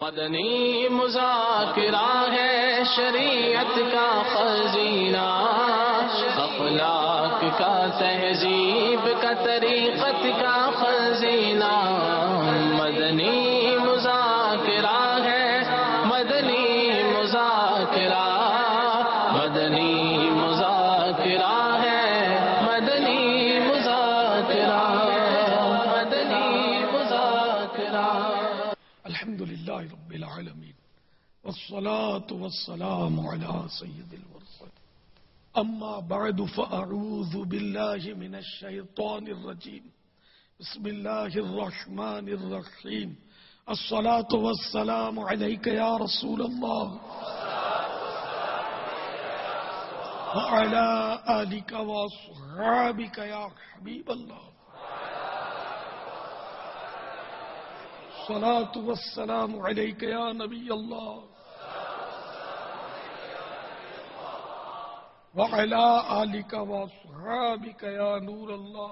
مدنی مذاکرہ ہے شریعت کا خزینہ، اخلاق کا تہذیب کا طریقت کا خزینہ، مدنی مذاکرہ ہے، مدنی مذاکرہ، مدنی مذاکرہ ہے، مدنی مذاکرہ، مدنی مذاکرہ۔ الحمد للہ رب العالمین والصلاة والسلام على سید المرسلین، اما بعد فاعوذ باللہ من الشیطان الرجیم، بسم اللہ الرحمن الرحیم، الصلاة والسلام علیک یا رسول اللہ وعلى آلک واصحابک یا حبیب اللہ، الصلاة والسلام علیک یا نبی اللہ وعلی آلک واصحابک یا نور اللہ۔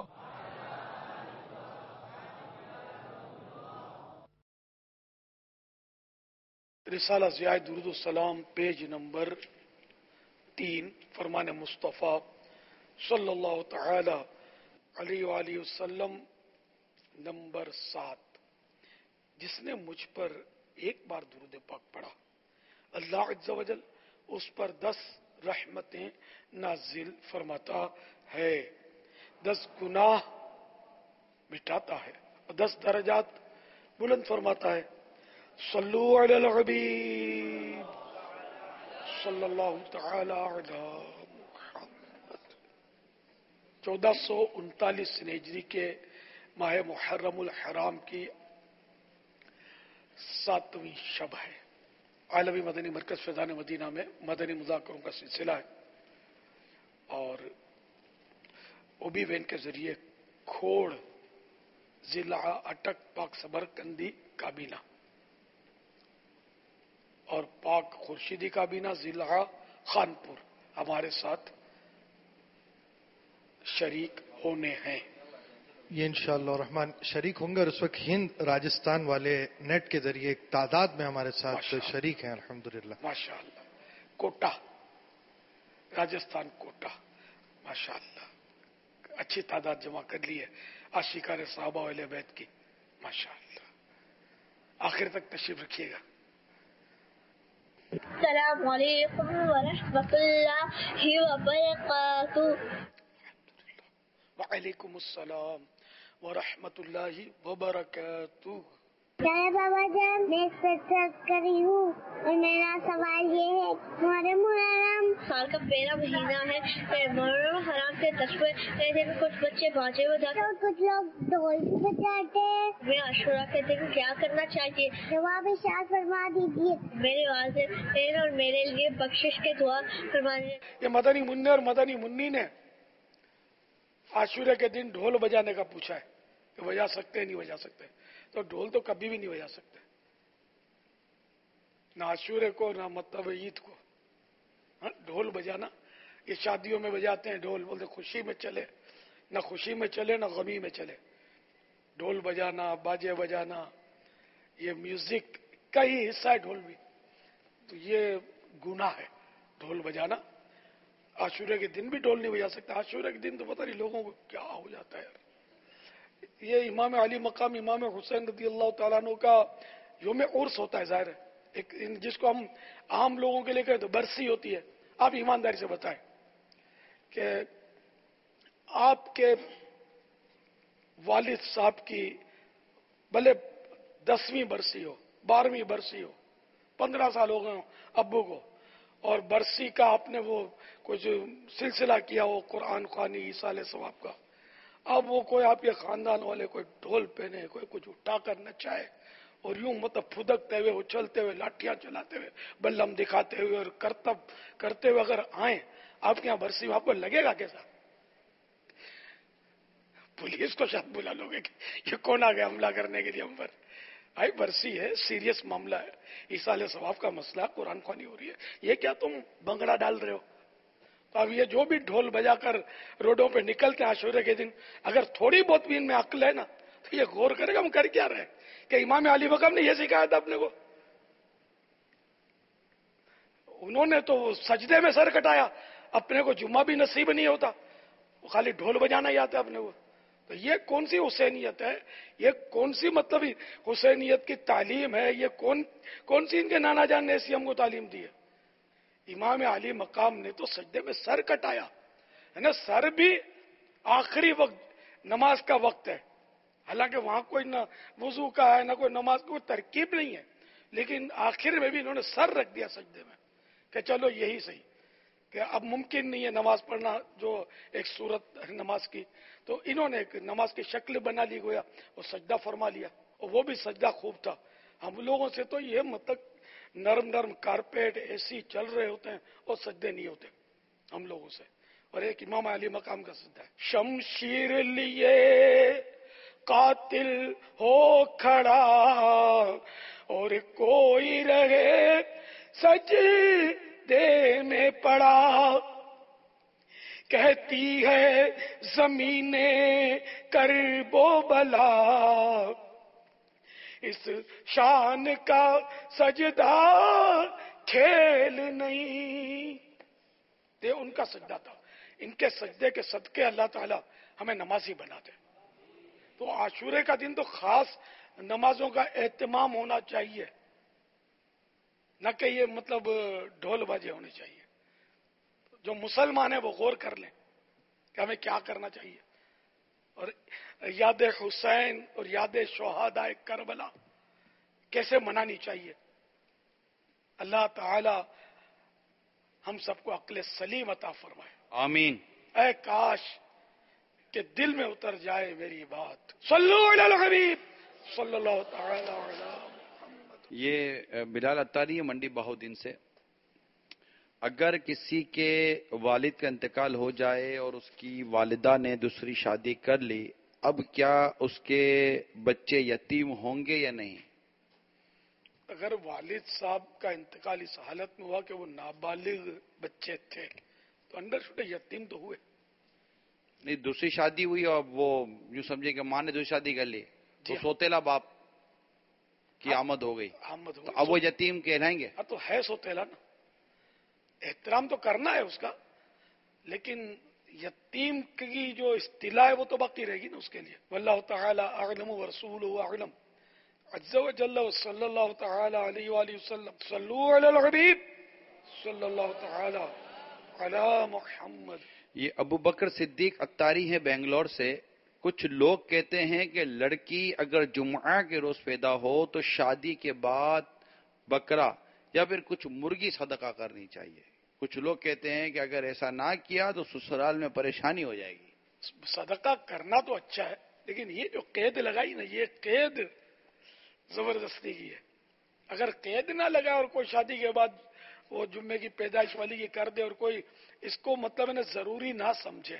رسالہ ضیاء درود السلام پیج نمبر 3، فرمان مصطفیٰ صلی اللہ تعالی علیہ وآلہ وسلم نمبر 7، جس نے مجھ پر ایک بار درود پاک پڑھا، اللہ عز و جل اس پر 10 رحمتیں نازل فرماتا ہے، 10 گناہ مٹاتا ہے اور 10 درجات بلند فرماتا ہے۔ صلو علی الحبیب صلی اللہ تعالی علی محمد۔ 1439 ہجری کے ماہ محرم الحرام کی 7ویں شب ہے۔ عالمی مدنی مرکز فیضان مدینہ میں مدنی مذاکروں کا سلسلہ ہے، اور اوبی وین کے ذریعے کھوڑ ضلع اٹک پاک سبرکندی کابینہ اور پاک خورشیدی کابینہ ضلع خانپور ہمارے ساتھ شریک ہونے ہیں۔ یہ انشاءاللہ الرحمن شریک ہوں گے، اور اس وقت ہند راجستھان والے نیٹ کے ذریعے ایک تعداد میں ہمارے ساتھ شریک ہیں الحمدللہ۔ ماشاءاللہ، کوٹا راجستھان، کوٹا، ماشاءاللہ اچھی تعداد جمع کر لی ہے عاشقان صحابہ و اہل بیت کی، ماشاءاللہ۔ آخر تک تشریف رکھیے گا۔ السلام علیکم ورحمۃ اللہ وبرکاتہ۔ وعلیکم السلام ورحمۃ اللہ وبرکاتہ۔ بابا جان، میں کر رہی ہوں اور میرا سوال یہ ہے، محرم الحرام سال کا پہلا مہینہ ہے، محرم الحرام کے 10ویں کہتے ہیں کچھ بچے باجے بجاتے ہیں، کچھ لوگ ڈھول بھی بجاتے ہیں، میں عاشورہ کہتے ہیں کیا کرنا چاہیے؟ جواب ارشاد فرما دیجیے۔ میرے والدین اور میرے لیے بخشش کے دعا فرما دیجیے۔ یہ مدنی منع اور مدنی منی نے عاشورے کے دن ڈھول بجانے کا پوچھا ہے کہ بجا سکتے ہیں نہیں بجا سکتے، تو ڈھول تو کبھی بھی نہیں بجا سکتے، نہ عاشورے کو نہ مطلب عید کو۔ ڈھول بجانا یہ شادیوں میں بجاتے ہیں ڈھول، بولتے خوشی میں چلے، نہ خوشی میں چلے نہ غمی میں چلے۔ ڈھول بجانا، باجے بجانا، یہ میوزک کا ہی حصہ ہے ڈھول بھی، تو یہ گناہ ہے ڈھول بجانا۔ عاشورے کے دن بھی ڈھول نہیں بجا سکتا۔ عاشورے کے دن تو پتہ نہیں لوگوں کو کیا ہو جاتا ہے۔ یہ امام علی مقام امام حسین رضی اللہ تعالیٰ عنہ کا یوم عرس ہوتا ہے، ظاہر ہے، ایک جس کو ہم عام لوگوں کے لیے کہیں تو برسی ہوتی ہے۔ آپ ایمانداری سے بتائیں کہ آپ کے والد صاحب کی بھلے 10ویں برسی ہو، 12ویں برسی ہو، 15 سال ہو گئے ہوں ابو کو، اور برسی کا آپ نے وہ کچھ سلسلہ کیا ہو قرآن خوانی ایصال ثواب کا، اب وہ کوئی آپ کے خاندان والے کوئی ڈھول پہنے، کوئی کچھ اٹھا کر نچائے اور یوں مطلب پھدکتے ہوئے، اچھلتے ہوئے، لاٹھیاں چلاتے ہوئے، بلم دکھاتے ہوئے اور کرتب کرتے ہوئے اگر آئیں آپ کے یہاں برسی میں، آپ کو لگے گا کیسا؟ پولیس کو شاید بلا لوگے کہ یہ کون آ گیا حملہ کرنے کے لیے ہم پر۔ بھائی برسی ہے، سیریس معاملہ ہے، ایصال ثواب کا مسئلہ، قرآن خوانی ہو رہی ہے، یہ کیا تم بنگڑا ڈال رہے ہو؟ تو اب یہ جو بھی ڈھول بجا کر روڈوں پہ نکلتے ہیں عاشورے کے دن، اگر تھوڑی بہت بھی ان میں عقل ہے نا تو یہ غور کرے گا ہم کر کیا رہے ہیں، کہ امام علی مقام نے یہ سکھایا تھا اپنے کو उन्होंने तो सजदे में सर कटाया, अपने को जुम्मा भी नसीब नहीं होता, वो खाली ढोल बजाना ही आता अपने को। तो ये कौन सी हुसैनियत है, ये कौन सी मतलब हुसैनियत की तालीम है, ये कौन सी इनके नाना जान ने ऐसी हमको तालीम दी है। इमाम अली मकाम ने तो सजदे में सर कटाया है ना, सर भी आखिरी वक्त नमाज का वक्त है, हालांकि वहां कोई ना वजू का है ना कोई नमाज की कोई तरकीब नहीं है, लेकिन आखिर में भी इन्होंने सर रख दिया सजदे में कि चलो यही सही, कि अब मुमकिन नहीं है नमाज पढ़ना जो एक सूरत है नमाज की, तो इन्होंने एक नमाज की शक्ल बना ली गोया और सजदा फरमा लिया, और वो भी सजदा खूब था। हम लोगों से तो ये मतलब नरम नरम कारपेट एसी चल रहे होते हैं और सजदे नहीं होते हम लोगों से। और एक इमाम अली मकाम का सजदा है, शमशीर लिए कातिल हो खड़ा और कोई रहे सजदे में पड़ा, कहती है जमीने कर बो बला, इस शान का सजदा खेल नहीं। ये उनका सजदा था, इनके सजदे के सदके अल्लाह ताला हमें नमाजी बना दे। तो आशूरे का दिन तो खास नमाजों का एहतमाम होना चाहिए, न कि ये मतलब ढोल बाजे होने चाहिए। जो मुसलमान है वो गौर कर लें कि हमें क्या करना चाहिए, और याद हुसैन और याद शोहादाए करबला कैसे मनानी चाहिए। अल्लाह ताला हम सबको अक्ल सलीम अता फरमाए, आमीन। ऐ काश कि दिल में उतर जाए मेरी बात। सल्लु अला हबीब सल्लल्लाहु तआला अलैहि वसल्लम। ये बिलाल अत्तारी मंडी बहुद्दीन से, अगर किसी के वालिद का इंतकाल हो जाए और उसकी वालिदा ने दूसरी शादी कर ली, अब क्या उसके बच्चे यतीम होंगे या नहीं? अगर वालिद साहब का इंतकाल इस हालत में हुआ कि वो नाबालिग बच्चे थे तो अंडर छुटे यतीम तो हुए। नहीं, दूसरी शादी हुई और वो यूं समझे कि माँ ने दूसरी शादी कर ली तो हाँ। सोतेला बाप की आमद हो गई, आमद तो अब वो यतीम कहलाएंगे? हाँ तो है सोतेला ना, एहतराम तो करना है उसका, लेकिन यतीम की जो इस्तिला है वो तो बाकी रहेगी ना उसके लिए। वल्लाहु तआला अअलम व रसूलुहु अअलम अज़्ज़ा व जल्ला व सल्लल्लाहु तआला अलैहि व आलिहि वसल्लम। सल्लु अलल हबीब सल्लल्लाहु तआला अला मुहम्मद। ये अबू बकर सिद्दीक अत्तारी है बेंगलोर से। कुछ लोग कहते हैं कि लड़की अगर जुम्आ के रोज पैदा हो तो शादी के बाद बकरा या फिर कुछ मुर्गी सदका करनी चाहिए। कुछ लोग कहते हैं कि अगर ऐसा ना किया तो ससुराल में परेशानी हो जाएगी। सदका करना तो अच्छा है, लेकिन ये जो कैद लगाई ना, ये कैद जबरदस्ती की है। अगर कैद ना लगा और कोई शादी के बाद वो जुम्मे की पैदाइश वाली की कर दे और कोई इसको मतलब है ना जरूरी ना समझे,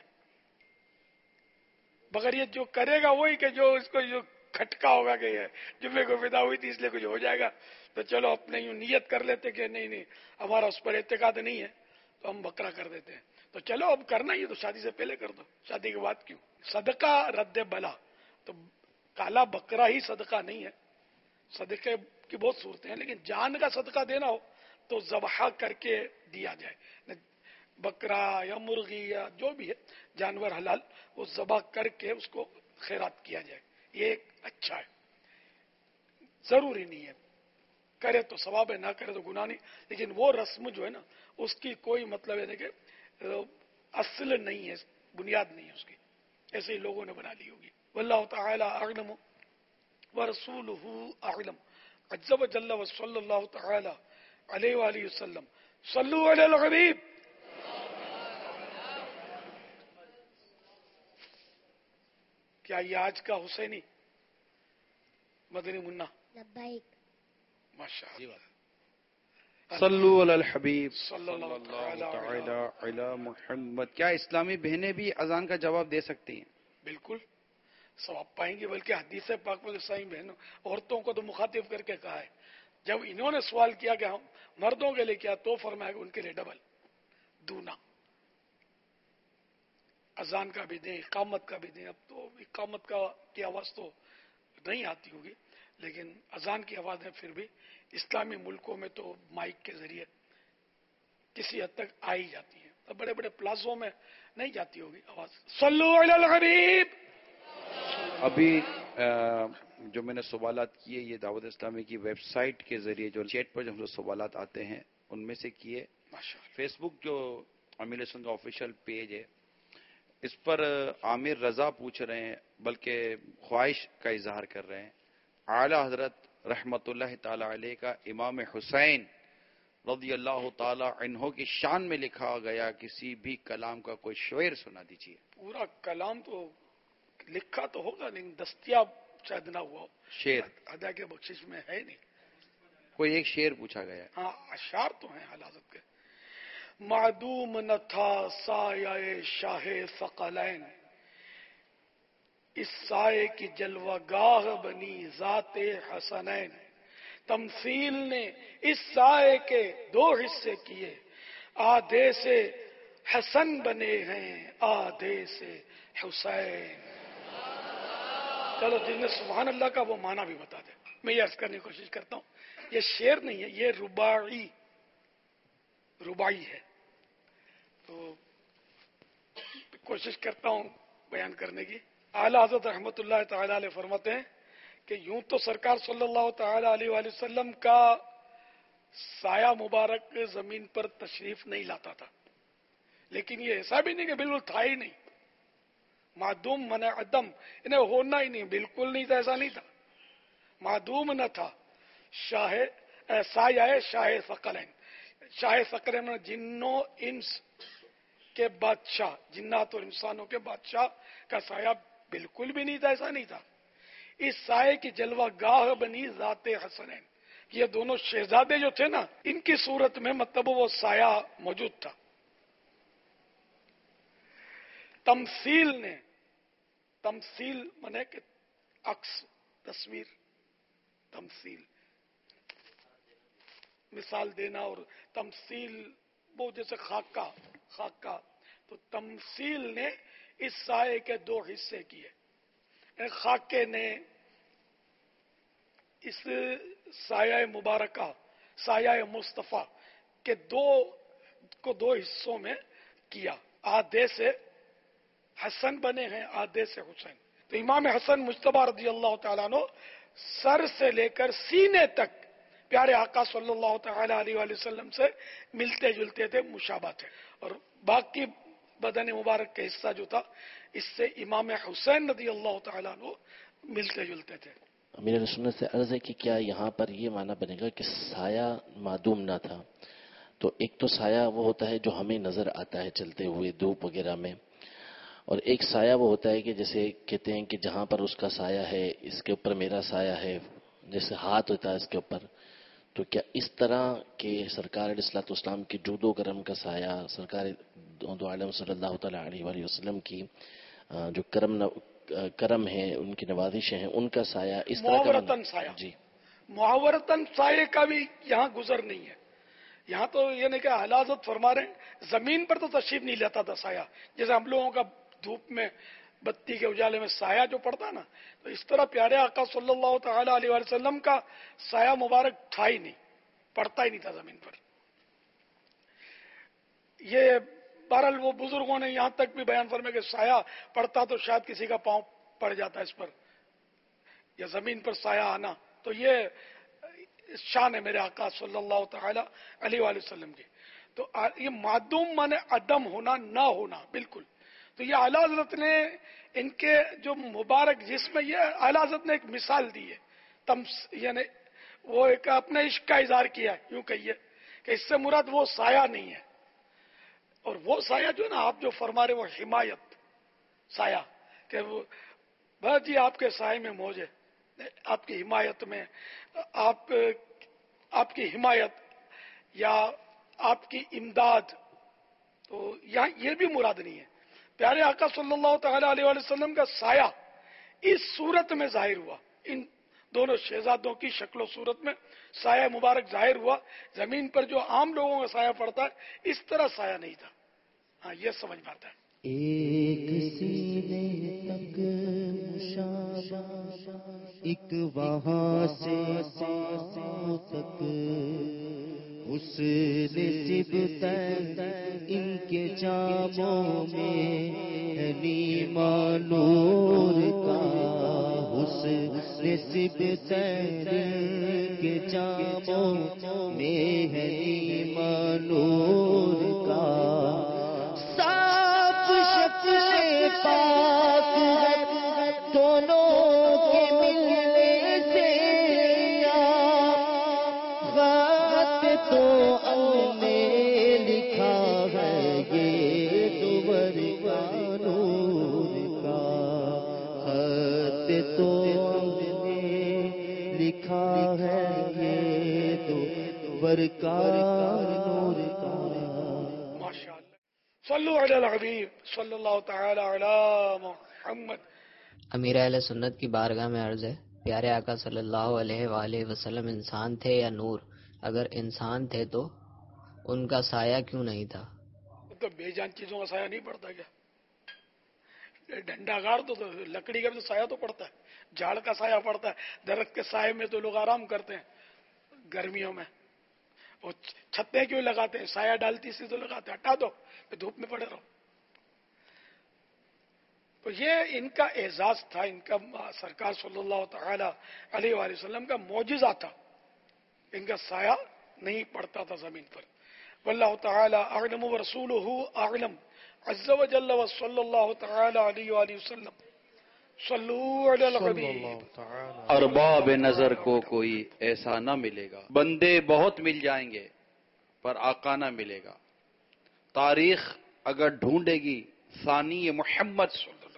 मगर ये जो करेगा वही कि जो इसको जो खटका होगा कि ये जुम्मे को पैदा हुई थी इसलिए कुछ हो जाएगा, तो चलो अपने यूं नियत कर लेते कि नहीं नहीं हमारा उस पर एतकाद नहीं है तो हम बकरा कर देते हैं। तो चलो अब करना ही है तो शादी से पहले कर दो, शादी के बाद क्यों। सदका रद्द बला, तो काला बकरा ही सदका नहीं है। सदके की बहुत सूरतें हैं, लेकिन जान का सदका देना हो तो ज़बह करके दिया जाए, बकरा या मुर्गी या जो भी है जानवर हलाल, वो ज़बह करके उसको खैरात किया जाए, ये एक अच्छा है। जरूरी नहीं है, करे तो सवाब है, ना करे तो गुनाह नहीं, लेकिन वो रस्म जो है ना उसकी कोई मतलब है कि असल नहीं है, बुनियाद नहीं है उसकी, ऐसे ही लोगों ने बना ली होगी। वल्लाहु तआला अअलम व रसूलुहु अअलम अज़्ज़ा व जल्ला व सल्लल्लाहु तआला अलैहि व आलिहि वसल्लम। सल्लु अलल हबीब। क्या ये आज का हुसैनी मदनी मुन्ना? माशाअल्लाह। सल्लु अलल हबीब सल्लल्लाहु तआला अला मुहम्मद। क्या इस्लामी बहनें भी अजान का जवाब दे सकती हैं? बिल्कुल सवाब पाएंगे, बल्कि हदीस पाक में साईं बहनों औरतों को तो मुखातिब करके कहा है। जब इन्होंने सवाल किया कि हम मर्दों के लिए क्या, तो फरमाया उनके लिए डबल दूना। अजान का भी दें, इकामत का भी दें। अब तो इकामत की आवाज तो नहीं आती होगी, लेकिन अजान की आवाज है फिर भी इस्लामी मुल्कों में तो माइक के जरिए किसी हद तक आ ही जाती है। तो बड़े बड़े प्लाजों में नहीं जाती होगी आवाज। सल्लु अलल हबीब। अभी जो मैंने सवालात किए ये दावत इस्लामी की वेबसाइट के जरिए जो चैट पर जो हम सवालात आते हैं उनमें से किए। फेसबुक जो आमिर हसन का ऑफिशियल पेज है इस पर आमिर रजा पूछ रहे हैं, बल्कि ख्वाहिश का इजहार कर रहे हैं, आला हजरत रहमतुल्लाह ताला अलैह का इमाम हुसैन रज़ियल्लाहु ताला अन्हु की शान में लिखा गया किसी भी कलाम का कोई शेर सुना दीजिए। पूरा कलाम तो लिखा तो होगा लेकिन दस्तयाब शायद ना हुआ। शेर अदा के बख्शिश में है नहीं। कोई एक शेर पूछा गया है। हाँ, अशार तो हैं हलाजत के। मादूम न था साये शाहे सकलैन, इस साये की जलवागाह बनी जाते हसनैन। तमसील ने इस साये के दो हिस्से किए, आधे से हसन बने हैं आधे से हुसैन। चलो जिसने सुभान अल्लाह का वो माना भी बता दे। मैं ये अर्ज करने की कोशिश करता हूँ, ये शेर नहीं है, ये रुबाई है। तो कोशिश करता हूँ बयान करने की। आला हज़रत रहमतुल्लाह ताला अलैह फरमाते हैं कि यूं तो सरकार सल्लल्लाहु ताला अलैहि वसल्लम का साया मुबारक जमीन पर तशरीफ नहीं लाता था, लेकिन ये ऐसा भी नहीं कि बिल्कुल था ही नहीं। मादूम मने अदम, इन्हें होना ही नहीं, बिल्कुल नहीं था, ऐसा नहीं था। मादूम न था साया शाहे सकलैन। शाहे सकलैन में जिन्नों इंस के बादशाह, जिन्नात और इंसानों के बादशाह का साया बिल्कुल भी नहीं था, ऐसा नहीं था। इस साये की जलवा गाह बनी जाते हसनैन, ये दोनों शहजादे जो थे ना, इनकी सूरत में मतलब वो साया मौजूद था। तमसील ने, तमसील मने कि अक्स, तस्वीर, तमसील मिसाल देना, और तमसील वो जैसे खाका, खाका। तो तमसील ने इस साये के दो हिस्से किए। खाके ने इस साया मुबारका, साया मुस्तफा के दो हिस्सों में किया। आधे से हसन बने हैं आधे से हुसैन। तो इमाम हसन मुज्तबा रज़ी अल्लाह तआला अन्हु सर से लेकर सीने तक प्यारे आका सल्लल्लाहु तआला अलैहि वसल्लम से मिलते जुलते थे, मुशाबा थे। और बाकी बदन मुबारक का हिस्सा जो था इससे इमाम हुसैन रज़ी अल्लाह तआला अन्हु मिलते जुलते थे। मेरे सुन्नत से अर्ज है कि क्या यहाँ पर ये माना बनेगा कि साया मादूम ना था? तो एक तो साया वो होता है जो हमें नजर आता है चलते हुए धूप वगैरह में, और एक साया वो होता है कि जैसे कहते हैं कि जहां पर उसका साया है इसके ऊपर मेरा साया है, जैसे हाथ होता है इसके ऊपर। तो क्या इस तरह के सरकार अलैहिस्सलाम की जूदो करम का साया, सरकार दो आलम सल्लल्लाहु अलैहि वसल्लम की जो करम है, उनकी नवाजिशें हैं, उनका साया इस तरह का मुआवरतन साया, जी मुआवरतन साये का भी यहाँ गुजर नहीं है। यहाँ तो ये नहीं कि हलाजत फरमा रहे हैं, जमीन पर तो तशरीफ नहीं लेता था साया। जैसे हम लोगों का धूप में बत्ती के उजाले में साया जो पड़ता ना, तो इस तरह प्यारे आका सल्लल्लाहु तआला अलैहि वसल्लम का साया मुबारक था ही नहीं, पड़ता ही नहीं था जमीन पर। ये बहरहाल वो बुजुर्गों ने यहाँ तक भी बयान फरमाया कि साया पड़ता तो शायद किसी का पांव पड़ जाता इस पर, या जमीन पर साया आना। तो ये शान है मेरे आका सल्लल्लाहु तआला अलैहि वसल्लम की। तो ये मादूम माने अदम होना, ना होना, बिल्कुल। तो ये आला हज़रत ने इनके जो मुबारक जिसमें ये आला हज़रत ने एक मिसाल दी है, यानी वो एक अपने इश्क का इजहार किया, यूं कहिए कि इससे मुराद वो साया नहीं है। और वो साया जो ना आप जो फरमा रहे, वो हिमायत साया, कि वो बस जी आपके साये में मौज है, आपकी हिमायत में, आपकी हिमायत या आपकी इमदाद। तो यहाँ ये भी मुराद नहीं है। प्यारे आका सल्लल्लाहु तआला अलैहि वसल्लम का साया इस सूरत में जाहिर हुआ, इन दोनों शहजादों की शक्ल सूरत में साया मुबारक जाहिर हुआ। जमीन पर जो आम लोगों का साया पड़ता है इस तरह साया नहीं था। हाँ, ये समझ में आता है। एक सीने तक मुशाबा, एक वहां से तक حسن سبطن ان کے جاموں میں ہے نیما نور کا، حسن سبطن ان کے جاموں میں ہے نیما نور کا، صاف شکل پاک ہے دونوں کے ملنے سے، خط تو ہم نے لکھا ہے یہ دوبر کا نور کا، خط تو ہم نے لکھا ہے یہ دوبر کا نور کا۔ صلو علی الحبیب صلی اللہ تعالی علی محمد۔ امیر اہل سنت کی بارگاہ میں عرض ہے، پیارے آقا صلی اللہ علیہ وآلہ وسلم انسان تھے یا نور؟ اگر انسان تھے تو ان کا سایہ کیوں نہیں تھا؟ تو بے جان چیزوں کا سایہ نہیں پڑتا کیا؟ ڈنڈا گاڑ تو لکڑی کا بھی تو سایہ تو پڑتا ہے، جھاڑ کا سایہ پڑتا ہے، درخت کے سائے میں تو لوگ آرام کرتے ہیں گرمیوں میں، وہ چھتیں کیوں لگاتے ہیں؟ سایہ ڈالتی سی تو لگاتے ہیں، ہٹا دو پھر دھوپ میں پڑے رہو۔ تو یہ ان کا اعزاز تھا، ان کا سرکار صلی اللہ تعالی علیہ وآلہ وسلم کا معجزہ تھا، ان کا سایہ نہیں پڑتا تھا زمین پر۔ واللہ تعالی اعلم ورسولہ اعلم عز وجل وصلی اللہ تعالی علیہ وآلہ وسلم۔ صلو علی الحبیب۔ ارباب نظر کو کوئی ایسا نہ ملے گا، بندے بہت مل جائیں گے پر آقا نہ ملے گا، تاریخ اگر ڈھونڈے گی ثانی محمد،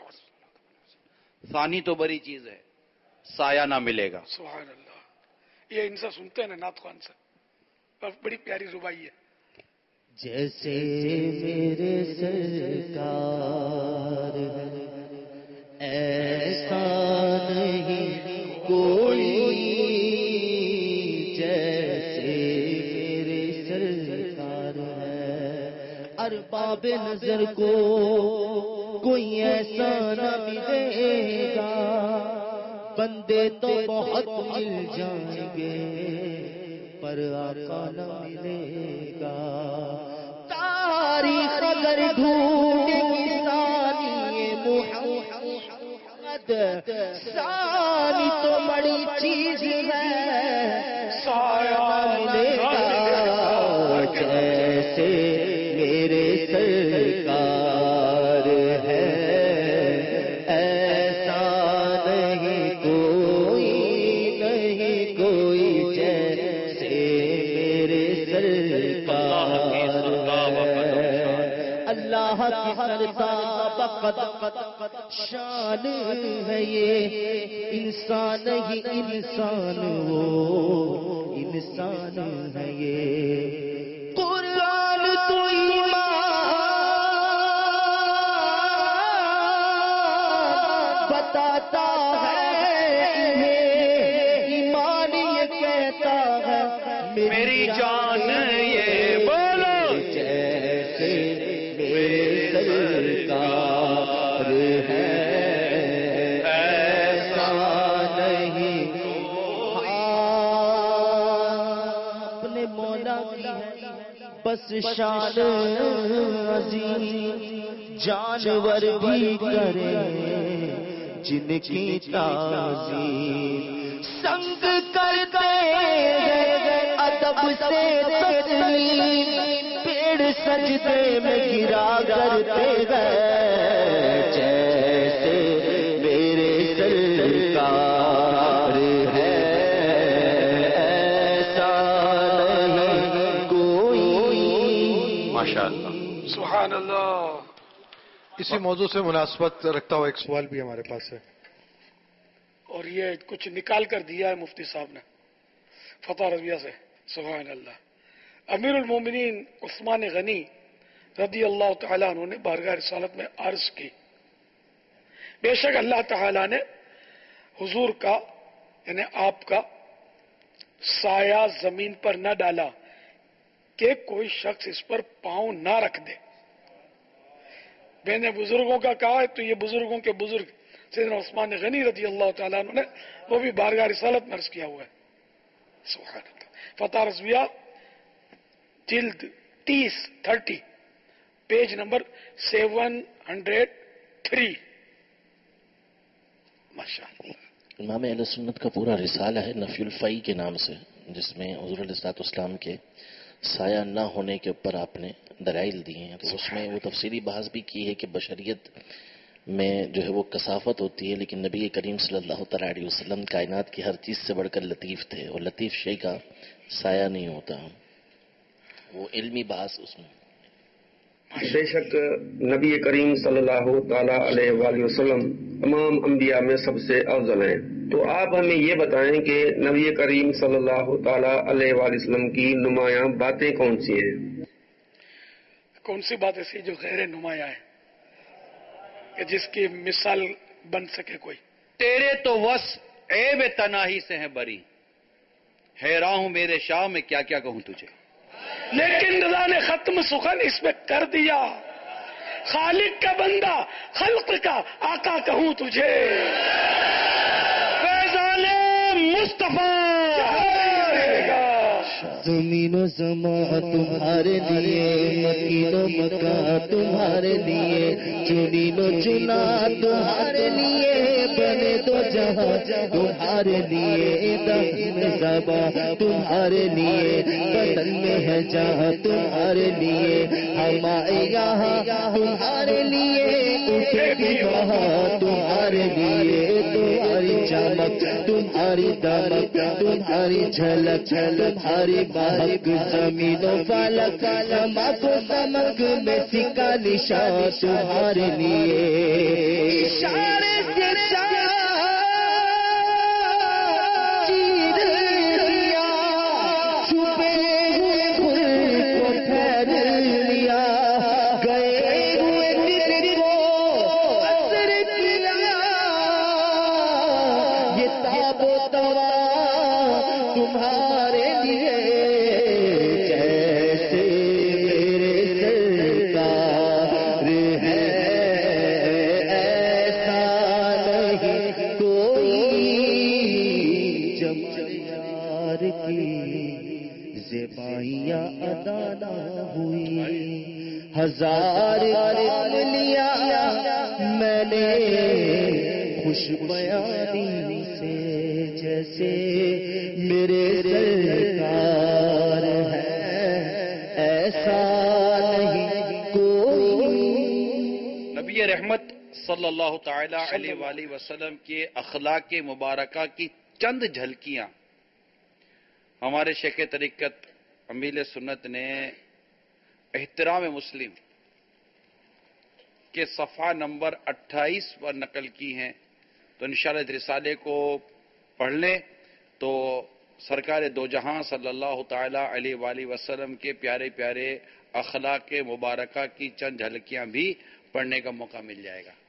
ثانی تو بڑی چیز ہے، سایہ نہ ملے گا۔ سبحان اللہ، یہ ان سے سنتے ہیں نا نعت خوان سے، بڑی پیاری ربائی ہے۔ جیسے میرے سرکار ایسا نہیں کوئی، جیسے میرے سرکار ہے ارباب نظر کو کوئی ایسا نہ ملے گا، بندے تو بہت مل جائیں گے پر آقا نہ ملے گا، تاریخ اگر ڈھونڈے گی ثانی محمد، ثانی تو بڑی چیز ہے، سایہ ملے گا، جیسے میرے سرکار ہے ایسا نہیں کوئی، نہیں کوئی جیسے میرے سرکار ہے، اللہ کی خطا شان ہے یہ، انسان ہی انسان وہ انسان ہے یہ، قرآن تو ایمان بتاتا ہے انہیں، ایمان یہ کہتا ہے میری جان یہ بولو، جیسے میرے سرکار ہے ایسا نہیں، اپنے مولا کی بس شان عظیم، جانور بھی کرے جن کی تعظیم، سنگ کرتے ہیں ادب سے تسلیم، پیڑ سجدے میں گرا کرتے ہیں، جیسے میرے سرکار ہے ایسا نہیں کوئی۔ ماشاءاللہ، سبحان اللہ۔ اسی موضوع سے مناسبت رکھتا ہوا ایک سوال بھی ہمارے پاس ہے، اور یہ کچھ نکال کر دیا ہے مفتی صاحب نے فتح رضویہ سے۔ سبحان اللہ۔ امیر المومنین عثمان غنی رضی اللہ تعالیٰ عنہ نے بارگاہ رسالت میں عرض کی، بے شک اللہ تعالیٰ نے حضور کا یعنی آپ کا سایہ زمین پر نہ ڈالا کہ کوئی شخص اس پر پاؤں نہ رکھ دے۔ میں نے بزرگوں کا کہا ہے تو یہ بزرگوں کے بزرگ سیدنا عثمان غنی رضی اللہ تعالیٰ عنہ نے وہ بھی بارگاہ رسالت میں عرض کیا ہوا ہے۔ سبحان اللہ۔ فتح رضویہ جلد 30 پیج نمبر 703. ماشاءاللہ. امام اہل سنت کا پورا رسالہ ہے نفی الفی کے نام سے، جس میں حضور علیہ الصلوۃ والسلام کے سایہ نہ ہونے کے اوپر آپ نے دلائل دیے ہیں. تو اس میں وہ تفصیلی بحث بھی کی ہے کہ بشریت میں جو ہے وہ کثافت ہوتی ہے، لیکن نبی کریم صلی اللہ تعالیٰ علیہ وسلم کائنات کی ہر چیز سے بڑھ کر لطیف تھے، اور لطیف شے کا سایہ نہیں ہوتا. وہ علمی بحث اس میں. بے شک نبی کریم صلی اللہ تعالیٰ علیہ وآلہ وسلم تمام انبیاء میں سب سے افضل ہیں. تو آپ ہمیں یہ بتائیں کہ نبی کریم صلی اللہ تعالیٰ علیہ وآلہ وسلم کی نمایاں باتیں کون سی ہیں؟ کون سی بات ایسی جو غیر نمایاں ہے کہ جس کی مثال بن سکے کوئی؟ تیرے تو وس عیب تناہی سے ہیں بری، حیران ہوں میرے شاہ میں کیا کیا کہوں تجھے. لیکن رضا نے ختم سخن اس میں کر دیا، خالق کا بندہ خلق کا آقا کہوں تجھے. فیضان مصطفیٰ زمین و زمان تمہارے لیے، مکین و مکان تمہارے لیے، چنین و چنا تمہارے لیے، بنے تو جہاں تمہارے لیے، دم زباں تمہارے لیے، بدن میں ہے جہاں تمہارے لیے، ہمارے یہاں تمہارے لیے، اٹھے بھی وہاں تمہارے لیے، تمہاری چمک تمہاری دمک تمہاری جھلک تمہاری بہک، زمین و فلک چمک و دمک میں سکا نشان تمہارے لیے، اشارے سے چیر لیا، چھپے ہوئے پھول کو پھیر لیا، گئے ہوئے دل کو اثر کیا، یہ تاب و توا تمہارے لیے، جیسے میرے سرکار ہے ایسا نہیں کوئی، جب یار کی زبائیاں ادا نہ ہوئی، ہزار عالم لیا میں نے خوش بیانی سے، جیسے میرے سرکار ہے ایسا نہیں کوئی. نبی رحمت صلی اللہ تعالی علیہ وآلہ وسلم کے اخلاق مبارکہ کی چند جھلکیاں ہمارے شیخ طریقت امیل سنت نے احترام مسلم کے صفحہ نمبر 28 پر نقل کی ہیں. تو انشاءاللہ اس رسالے کو پڑھ لیں تو سرکار دو جہاں صلی اللہ تعالی علیہ وآلہ وسلم کے پیارے پیارے اخلاق مبارکہ کی چند جھلکیاں بھی پڑھنے کا موقع مل جائے گا.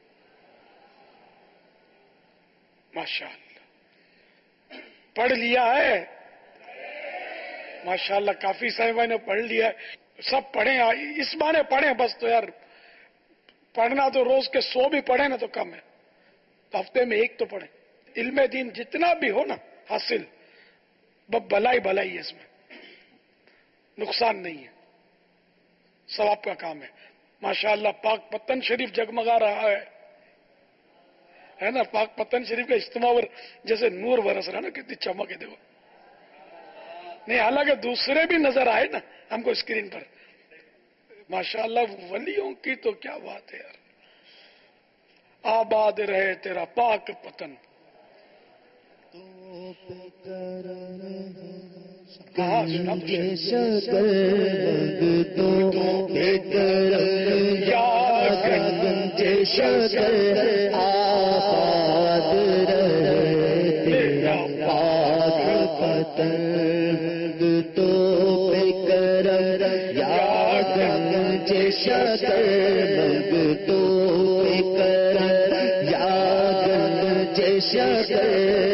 ماشاءاللہ پڑھ لیا ہے، ماشاءاللہ کافی صاحبہ نے پڑھ لیا ہے. سب پڑھیں، اس بارے پڑھیں بس. تو یار پڑھنا تو روز کے 100 بھی پڑھیں نا تو کم ہے، تو ہفتے میں 1 تو پڑھیں. علم دین جتنا بھی ہو نا حاصل، بھلائی بھلائی ہے، اس میں نقصان نہیں ہے، ثواب کا کام ہے. ماشاءاللہ پاک پتن شریف جگمگا رہا ہے نا. پاک پتن شریف کا اجتماع جیسے نور برس رہا نا، کتنی چمک ہے دیکھو. نہیں حالانکہ دوسرے بھی نظر آئے نا ہم کو اسکرین پر. ماشاءاللہ ولیوں کی تو کیا بات ہے یار. آباد رہے تیرا پاک پتن. کہاں سنا تو آباد رہے تیرا پاک پتن، تو کرم یا گنج شکر بگ، تو کرم یا گنج شکر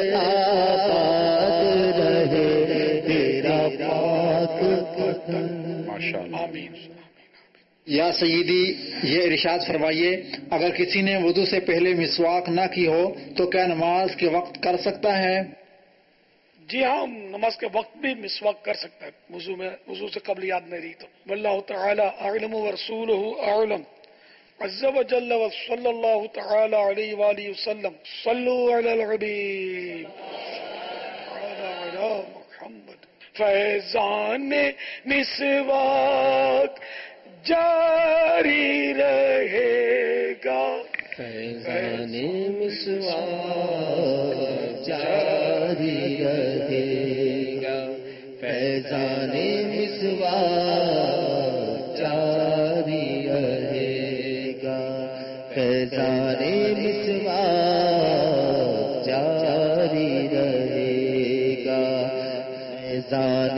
آباد رہے تیرا پاک پتن. آمین. یا سیدی یہ ارشاد فرمائیے، اگر کسی نے وضو سے پہلے مسواک نہ کی ہو تو کیا نماز کے وقت کر سکتا ہے؟ جی ہاں، نماز کے وقت بھی مسواک کر سکتا ہے، وضو سے قبل یاد نہیں رہی تو. واللہ تعالی اعلم ورسولہ اعلم عز وجل وصلی اللہ تعالی علیہ وآلہ وسلم. صلو علی الحبیب علی محمد. فیضان مسواک جاری رہے گا، فیضان مسواک جاری رہے گا، فیضان مسواک جاری رہے گا، فیضان مسواک جاری رہے گا، فیضان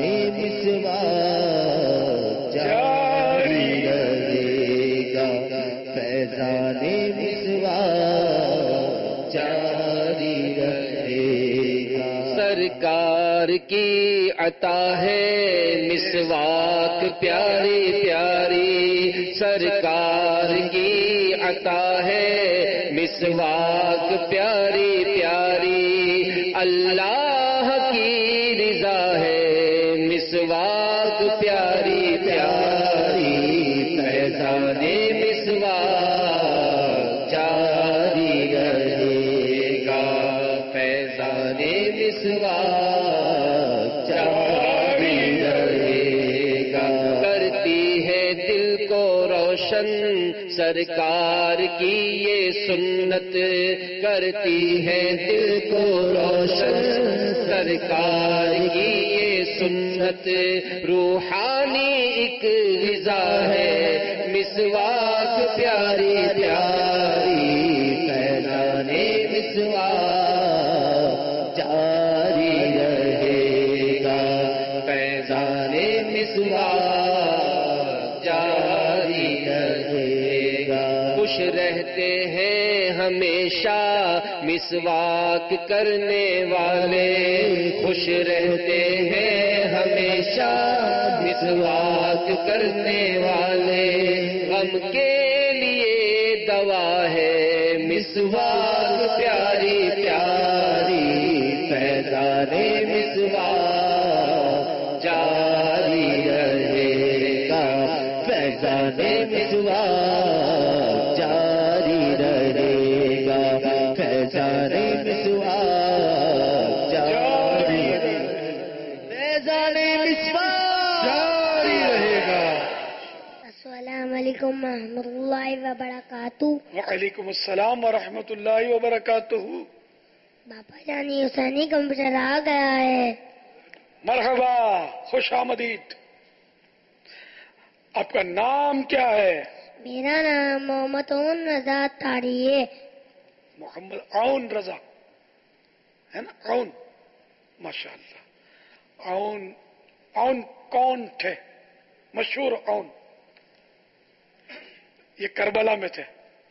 مسواک جاری رہے گا، فیضان مسواک جاری رہے گا. سرکار کی عطا ہے مسواک پیاری پیاری، سرکار کی عطا ہے مسواک پیاری پیاری، اللہ کی رضا ہے مسواک پیاری پیاری، فیضان مسواک جاری رہے گا، فیضان مسواک جاری رہے گا. کرتی ہے دل کو روشن سرکار کی یہ سنت، کرتی ہے دل کو روشن سرکار کی یہ سنت، روحانی ایک غذا ہے مسواک پیاری پیاری، فیضان مسواک جاری رہے گا، فیضان مسواک جاری رہے گا. خوش رہتے ہیں ہمیشہ مسواک کرنے والے، خوش رہتے ہیں ہمیشہ مسواک کرنے والے، غم کے لیے دوا ہے مسواک پیاری پیاری، فیضان مسواک جاری رہے گا، فیضان مسواک جاری رہے گا، فیضان مسواک جاری رہے گا، فیضان مسواک جاری رہے گا. السلام علیکم ورحمۃ اللہ وبرکاتہ. وعلیکم السلام ورحمۃ اللہ وبرکاتہ. باپا جانی حسینی کمپیوٹر آ گیا ہے. مرحبا، خوش آمدید. آپ کا نام کیا ہے؟ میرا نام محمد اون رضا تاری ہے. محمد اون رضا ہے نا؟ اون، ماشاء اللہ. اون کون تھے؟ مشہور اون، یہ کربلا میں تھے.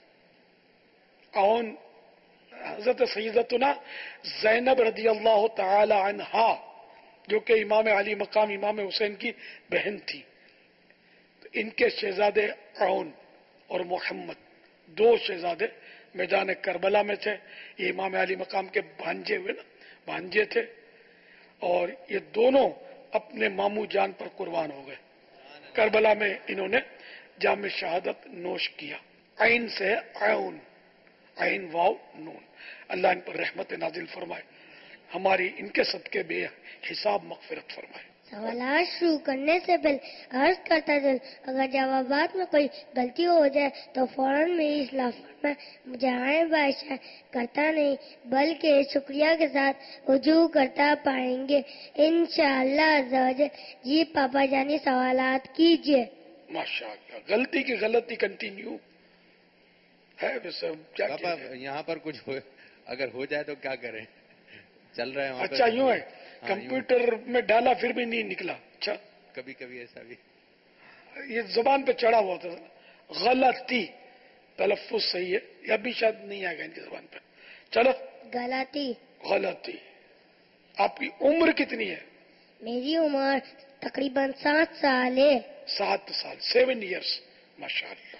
اون حضرت سیدتنا زینب رضی اللہ تعالی عنہا، جو کہ امام علی مقام امام حسین کی بہن تھی. تو ان کے شہزادے اون اور محمد، دو شہزادے میدان کربلا میں تھے. یہ امام علی مقام کے بھانجے ہوئے نا، بھانجے تھے، اور یہ دونوں اپنے ماموں جان پر قربان ہو گئے. کربلا میں انہوں نے جام شہادت نوش کیا. عین سے اون، عین واو نون. اللہ ان پر رحمت نازل فرمائے، ہماری ان کے صدقے بے حساب مغفرت فرمائے. سوالات شروع کرنے سے پہلے عرض کرتا چل، اگر جوابات میں کوئی غلطی ہو جائے تو فوراً میری اصلاح فرمائے. مجھے آئیں بادشاہ کرتا نہیں بلکہ شکریہ کے ساتھ رجوع کرتا پائیں گے انشاءاللہ عز و جل. جی پاپا جانی سوالات کیجئے. ماشاء اللہ. غلطی کی غلطی کنٹینیو ہے. ویسے کیا پاپا یہاں پر کچھ اگر ہو جائے تو کیا کریں؟ چل رہے ہیں. اچھا یوں ہے، کمپیوٹر میں ڈالا پھر بھی نہیں نکلا. اچھا کبھی کبھی ایسا بھی یہ زبان پہ چڑھا ہوا تھا. غلطی تلفظ صحیح ہے، یا بھی شاید نہیں آئے گا ان کی زبان پہ. چلو غلطی. غلطی. آپ کی عمر کتنی ہے؟ میری عمر تقریباً 7 سال ہے. 7 سال، 7 ایئرس. ماشاء اللہ.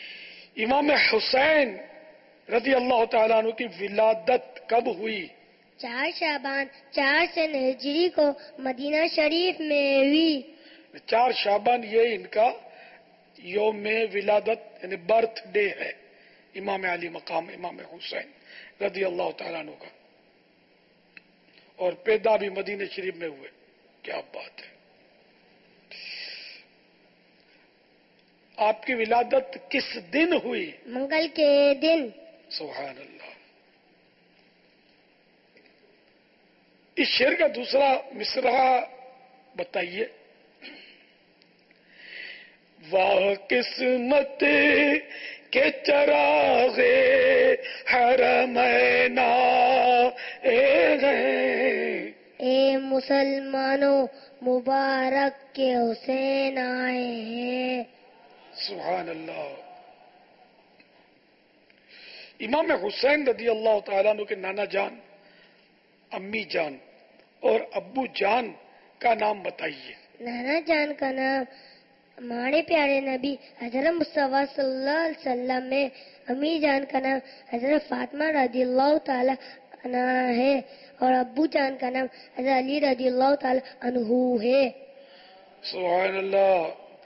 امام حسین رضی اللہ تعالیٰ عنہ کی ولادت کب ہوئی؟ 4 شعبان 4 سن ہجری کو مدینہ شریف میں ہوئی. 4 شعبان یہ ان کا یوم ولادت یعنی برتھ ڈے ہے امام علی مقام امام حسین رضی اللہ تعالیٰ عنہ کا، اور پیدا بھی مدینہ شریف میں ہوئے. کیا بات ہے. آپ کی ولادت کس دن ہوئی؟ منگل کے دن. سبحان اللہ. اس شعر کا دوسرا مصرع بتائیے. واہ قسمت کے چراغ حرمین اے مسلمانوں مبارک کے حسین آئے ہیں. سبحان اللہ. امام حسین رضی اللہ تعالیٰ عنہ کے نانا جان، امی جان اور ابو جان کا نام بتائیے. نانا جان کا نام ہمارے پیارے نبی حضرت مصطفیٰ صلی اللہ علیہ وسلم میں، امی جان کا نام حضرت فاطمہ رضی اللہ تعالی عنہ ہے، اور ابو جان کا نام حضرت علی رضی اللہ تعالی عنہ ہے. سبحان اللہ.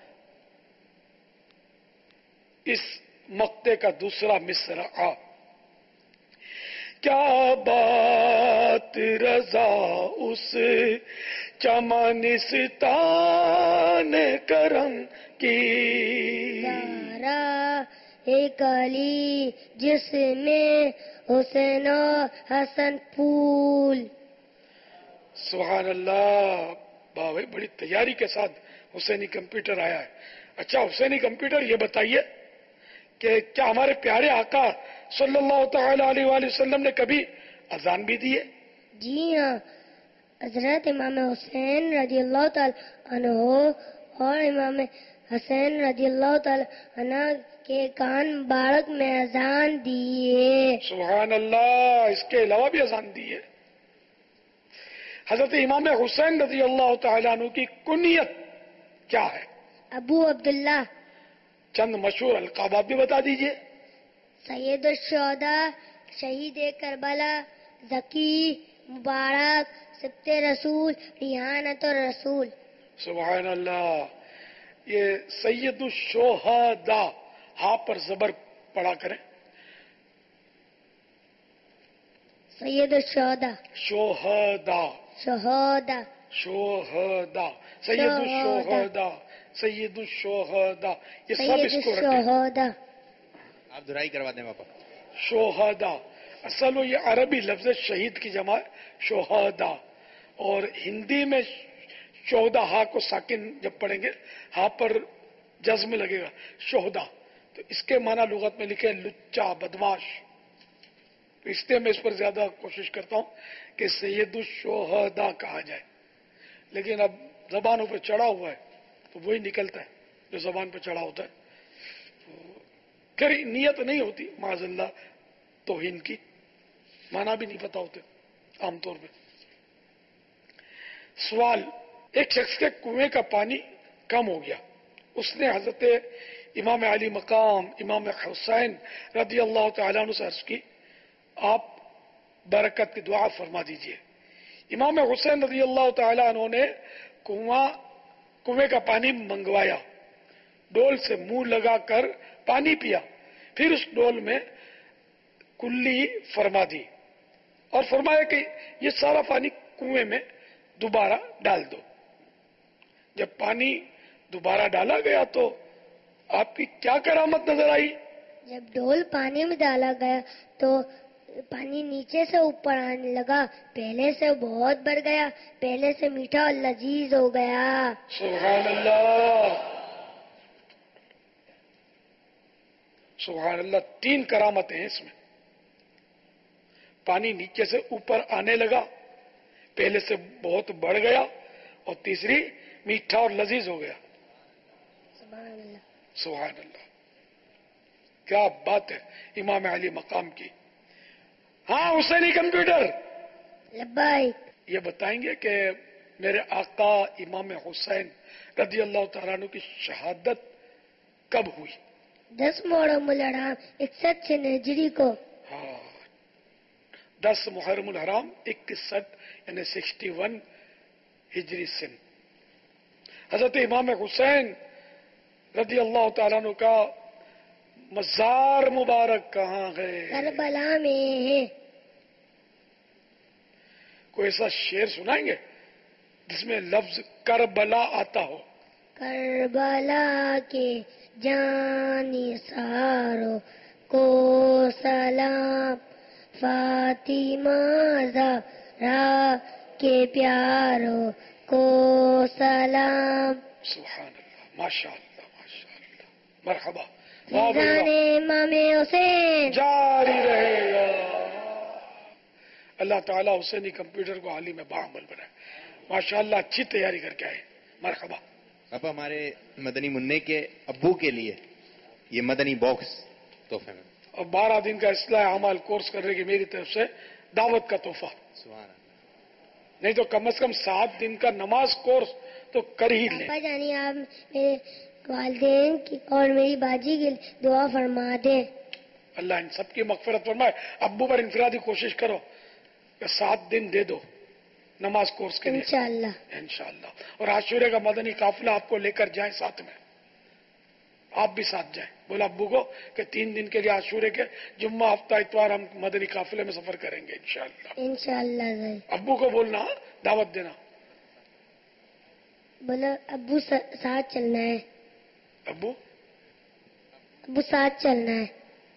اس مقطع کا دوسرا مصرع. کیا بات رضا اس چمنستان کرم کی، زہرا ایک علی جس میں حسین و حسن پھول. سبحان اللہ. بھائی بڑی تیاری کے ساتھ حسینی کمپیوٹر آیا ہے. اچھا حسینی کمپیوٹر یہ بتائیے کہ کیا ہمارے پیارے آقا صلی اللہ تعالی علیہ وآلہ وسلم نے کبھی اذان بھی دی ہے؟ جی ہاں، حضرت امام حسین رضی اللہ تعالی عنہ اور امام حسین رضی اللہ تعالی عنہ کے کان مبارک میں اذان دی ہے. سبحان اللہ. اس کے علاوہ بھی اذان دی ہے. حضرت امام حسین رضی اللہ تعالیٰ عنہ کی کنیت کیا ہے؟ ابو عبداللہ. چند مشہور القابات بھی بتا دیجئے. سید الشہداء، شہید کربلا، ذکی، مبارک، سبت رسول، ریحانت الرسول. سبحان اللہ. یہ سید الشہداء ہاں پر زبر پڑا کریں. سید الشہداء، شہداء، شہداء، شہداء، سید الشہداء، سید الشہداء. یہ سب سید اس کو رکھیں. الشہداء. آپ دہرائی کروا دیں پاپا. شہداء اصل وہ یہ عربی لفظ شہید کی جمع شہداء، اور ہندی میں شہداء ہا کو ساکن جب پڑھیں گے ہا پر جزم لگے گا شہداء، تو اس کے معنی لغت میں لکھے لچا بدماش. تو اس لیے میں اس پر زیادہ کوشش کرتا ہوں کہ سید الشہداء کہا جائے، لیکن اب زبانوں پر چڑھا ہوا ہے تو وہی نکلتا ہے جو زبان پر چڑھا ہوتا ہے. پھر نیت نہیں ہوتی معاذ اللہ توہین کی، معنی بھی نہیں پتا ہوتے عام طور پہ. سوال. ایک شخص کے کنویں کا پانی کم ہو گیا، اس نے حضرت امام علی مقام امام حسین رضی اللہ تعالیٰ عنہ سے عرض کی آپ برکت کی دعا فرما دیجئے. امام حسین رضی اللہ تعالیٰ عنہ نے کنویں کا پانی منگوایا، ڈول سے منہ لگا کر پانی پیا، پھر اس ڈول میں کلی فرما دی اور فرمایا کہ یہ سارا پانی کنویں میں دوبارہ ڈال دو. جب پانی دوبارہ ڈالا گیا تو آپ کی کیا کرامت نظر آئی؟ جب ڈول پانی میں ڈالا گیا تو پانی نیچے سے اوپر آنے لگا، پہلے سے بہت بڑھ گیا، پہلے سے میٹھا اور لذیذ ہو گیا. سبحان اللہ. سبحان اللہ. 3 کرامتیں ہیں اس میں. پانی نیچے سے اوپر آنے لگا، پہلے سے بہت بڑھ گیا، اور تیسری میٹھا اور لذیذ ہو گیا. سبحان اللہ. سبحان اللہ. کیا بات ہے امام علی مقام کی. ہاں حسینی کمپیوٹر لبیک. یہ بتائیں گے کہ میرے آقا امام حسین رضی اللہ تعالیٰ عنہ کی شہادت کب ہوئی؟ 10 محرم الحرام 61 ہجری کو. ہاں 10 محرم الحرام 61 یعنی 61 ہجری سن. حضرت امام حسین رضی اللہ تعالیٰ عنہ کا مزار مبارک کہاں ہے؟ کربلا میں ہے. کوئی ایسا شعر سنائیں گے جس میں لفظ کربلا آتا ہو؟ کربلا کے جانثاروں کو سلام، فاطمہ زہرا کے پیاروں کو سلام. سبحان اللہ، ماشاء اللہ ماشاء اللہ، مرحبا. فیضان امام حسین جاری رہے گا. اللہ تعالیٰ حسینی کمپیوٹر کو حال ہی میں باعمل بنائے. ماشاء اللہ، اچھی تیاری کر کے آئے. مرحبا. اب ہمارے مدنی منع کے ابو کے لیے یہ مدنی باکس تحفے میں، اور 12 دن کا اصلاح اعمال کورس کرنے کی میری طرف سے دعوت کا تحفہ. سبحان اللہ. نہیں تو کم از کم 7 دن کا نماز کورس تو کر ہی لیں. پاپا جانی، آپ میرے والدین کی اور میری باجی کی دعا فرما دیں. اللہ ان سب کی مغفرت فرمائے. ابو پر انفرادی کوشش کرو کہ 7 دن دے دو نماز کورس کے لیے انشاءاللہ. انشاءاللہ. اور عاشورے کا مدنی قافلہ آپ کو لے کر جائیں ساتھ میں، آپ بھی ساتھ جائیں. بولا ابو کو کہ 3 دن کے لیے عاشورے کے جمعہ ہفتہ اتوار ہم مدنی قافلے میں سفر کریں گے انشاءاللہ. انشاءاللہ. ابو کو بولنا، دعوت دینا. بولا ابو ساتھ چلنا ہے. ابو ساتھ چلنا ہے.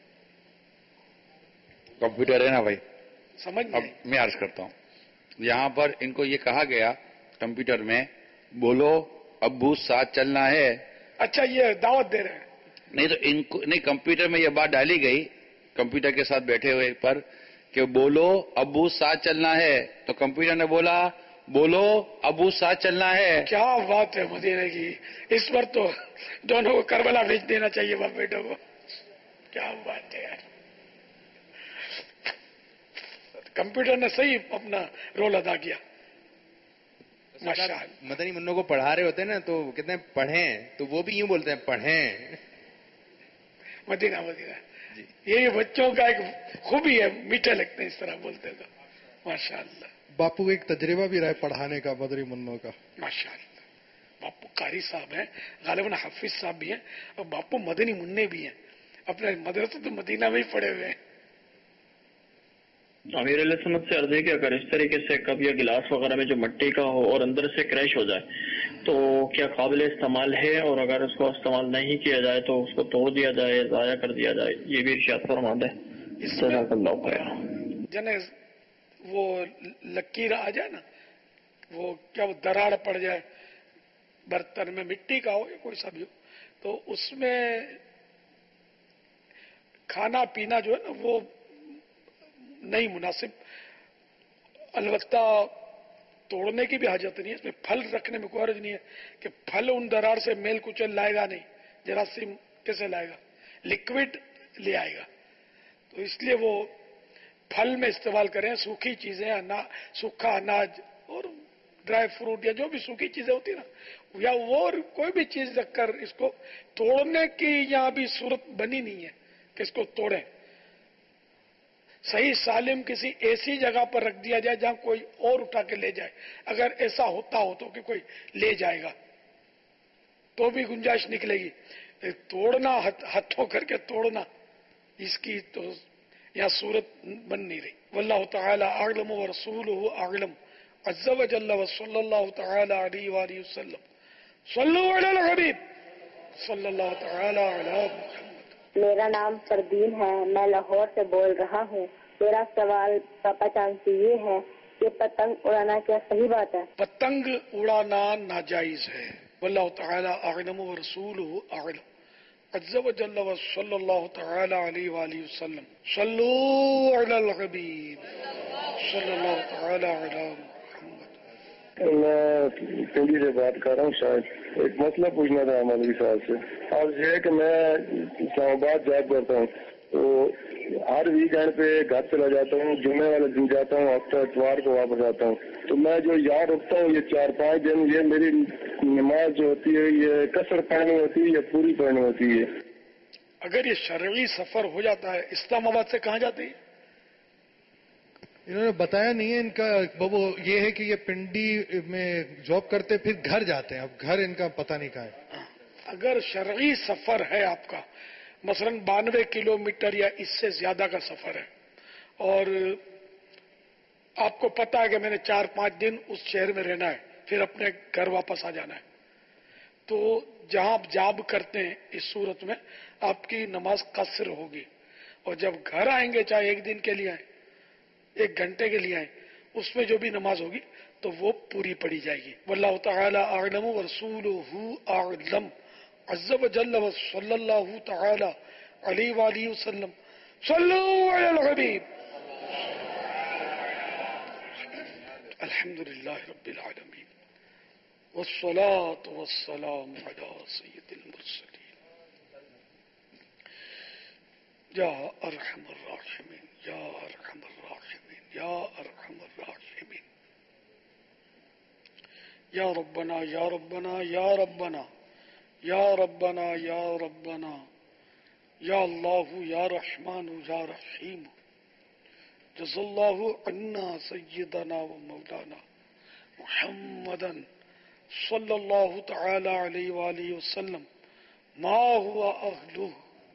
کمپیوٹر ہے نا بھائی. سمجھ اب میں عرض کرتا ہوں، یہاں پر ان کو یہ کہا گیا کمپیوٹر میں بولو ابو ساتھ چلنا ہے. اچھا، یہ دعوت دے رہے ہیں. نہیں تو ان کو نہیں، کمپیوٹر میں یہ بات ڈالی گئی کمپیوٹر کے ساتھ بیٹھے ہوئے پر کہ بولو ابو ساتھ چلنا ہے، تو کمپیوٹر نے بولا بولو ابو ساتھ چلنا ہے. کیا بات ہے مدینہ کی. اس پر تو دونوں کو کربلا بھیج دینا چاہیے باپ بیٹوں کو. کیا بات ہے یار. کمپیوٹر نے صحیح اپنا رول ادا کیا. ماشاءاللہ. مدنی منوں کو پڑھا رہے ہوتے ہیں نا تو کہتے ہیں پڑھیں، تو وہ بھی یوں بولتے ہیں پڑھیں. مدینہ یہ بچوں کا ایک خوبی ہے، میٹھے لگتے ہیں اس طرح بولتے تو. ماشاءاللہ. باپو کو ایک تجربہ بھی رہا ہے پڑھانے کا مدنی منوں کا. ماشاءاللہ. باپو قاری صاحب ہیں، غالباً حافظ صاحب بھی ہیں، اور باپو مدنی منع بھی ہیں. اپنے مدرسے تو مدینہ میں ہی پڑے ہوئے ہیں. امیر علیہ سنت سے عرض ہے کہ اگر اس طریقے سے کپ یا گلاس وغیرہ میں جو مٹی کا ہو اور اندر سے کریش ہو جائے تو کیا قابل استعمال ہے، اور اگر اس کو استعمال نہیں کیا جائے تو اس کو توڑ دیا جائے، ضائع کر دیا جائے، یہ بھی ارشاد فرما دیں. جزاک اللہ خیر. جنے وہ لکیر آ جائے نا، وہ کیا وہ دراڑ پڑ جائے برتن میں، مٹی کا ہو یا کوئی سا بھی ہو، تو اس میں کھانا پینا جو ہے نا وہ نہیں مناسب. البتہ توڑنے کی بھی حاجت نہیں ہے، اس میں پھل رکھنے میں کوئی حرج نہیں ہے کہ پھل ان دراڑ سے میل کچل لائے گا نہیں. جراثیم کیسے لائے گا؟ لکوڈ لے آئے گا. تو اس لیے وہ پھل میں استعمال کریں، سوکھی چیزیں، سوکھا اناج اور ڈرائی فروٹ یا جو بھی سوکھی چیزیں ہوتی ہیں نا، یا اور کوئی بھی چیز رکھ کر اس کو توڑنے کی یہاں بھی صورت بنی نہیں ہے کہ اس کو توڑیں. صحیح سالم کسی ایسی جگہ پر رکھ دیا جائے جہاں کوئی اور اٹھا کے لے جائے. اگر ایسا ہوتا ہو تو کہ کوئی لے جائے گا تو بھی گنجائش نکلے گی. توڑنا ہاتھوں کر کے توڑنا، اس کی تو یہاں صورت بن نہیں رہی. واللہ تعالی اعلم ورسولہ اعلم عز وجل وصلی اللہ تعالی علیہ وآلہ وسلم. صلوا علی الحبیب صلی اللہ تعالی علی محمد. میرا نام پروین ہے، میں لاہور سے بول رہا ہوں. میرا سوال پاپا چاند سے یہ ہے کہ پتنگ اڑانا کیا صحیح بات ہے؟ پتنگ اڑانا ناجائز ہے. واللہ تعالی اعلم ورسولہ اعلم عز وجل وصلی اللہ تعالی علیہ وآلہ وسلم. صلوا علی الحبیب صلی اللہ تعالی علی محمد. میں پنڈی سے بات کر رہا ہوں. شاید ایک مسئلہ پوچھنا تھا مولوی صاحب سے. آج یہ ہے کہ میں اسلام آباد جاب کرتا ہوں تو ہر ویکینڈ پہ گھر چلا جاتا ہوں، جمعے والے دن جاتا ہوں، ہفتہ اتوار کو واپس آتا ہوں. تو میں جو یہاں رکتا ہوں یہ 4-5 دن، یہ میری نماز جو ہوتی ہے یہ قصر پڑھنی ہوتی ہے یا پوری پڑھنی ہوتی ہے؟ اگر یہ شرعی سفر ہو جاتا ہے، اسلام آباد سے کہاں جاتے ہیں؟ انہوں نے بتایا نہیں ہے ان کا، وہ یہ ہے کہ یہ پنڈی میں جاب کرتے پھر گھر جاتے ہیں، اب گھر ان کا پتہ نہیں کہاں ہے. اگر شرعی سفر ہے آپ کا، مثلا 92 کلومیٹر یا اس سے زیادہ کا سفر ہے، اور آپ کو پتا ہے کہ میں نے 4-5 دن اس شہر میں رہنا ہے، پھر اپنے گھر واپس آ جانا ہے، تو جہاں آپ جاب کرتے ہیں اس صورت میں آپ کی نماز قصر ہوگی، اور جب گھر آئیں گے چاہے 1 دن کے لیے آئیں، 1 گھنٹے کے لیے آئیں، اس میں جو بھی نماز ہوگی تو وہ پوری پڑھی جائے گی. واللہ تعالی اعلم ورسولہ اعلم عز وجل وصلی اللہ تعالی علیہ وآلہ وسلم. صلو علی الحبیب. الحمدللہ رب العالمین والصلاة والسلام علی سید المرسلین. یا ارحم الراحمین یا ارحم الراحمین یا ارحم الراحمین. یا ربنا یا ربنا یا ربنا یا ربنا یا ربنا یا اللہ یا رحمان یا رحیم. جزا اللہ عنا سیدنا و مولانا محمدا صلی اللہ تعالی علیہ وآلہ وسلم ما هو اہلہ.